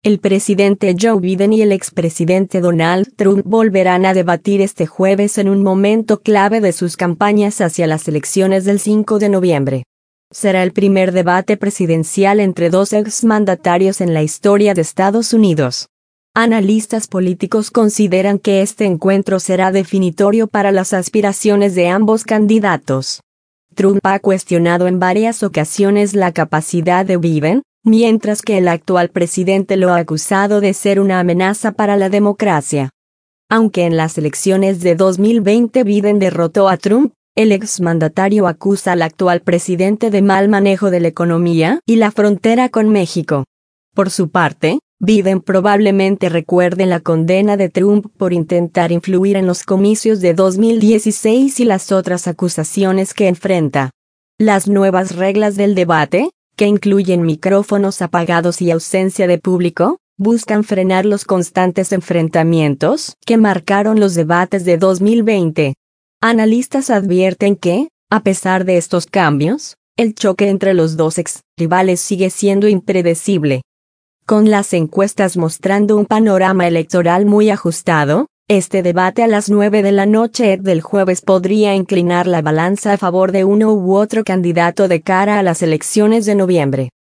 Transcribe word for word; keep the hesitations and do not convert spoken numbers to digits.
El presidente Joe Biden y el expresidente Donald Trump volverán a debatir este jueves en un momento clave de sus campañas hacia las elecciones del cinco de noviembre. Será el primer debate presidencial entre dos exmandatarios en la historia de Estados Unidos. Analistas políticos consideran que este encuentro será definitorio para las aspiraciones de ambos candidatos. Trump ha cuestionado en varias ocasiones la capacidad de Biden, mientras que el actual presidente lo ha acusado de ser una amenaza para la democracia. Aunque en las elecciones de dos mil veinte Biden derrotó a Trump, el exmandatario acusa al actual presidente de mal manejo de la economía y la frontera con México. Por su parte, Biden probablemente recuerde la condena de Trump por intentar influir en los comicios de dos mil dieciséis y las otras acusaciones que enfrenta. Las nuevas reglas del debate, que incluyen micrófonos apagados y ausencia de público, buscan frenar los constantes enfrentamientos que marcaron los debates de dos mil veinte. Analistas advierten que, a pesar de estos cambios, el choque entre los dos ex rivales sigue siendo impredecible. Con las encuestas mostrando un panorama electoral muy ajustado, este debate a las nueve de la noche del jueves podría inclinar la balanza a favor de uno u otro candidato de cara a las elecciones de noviembre.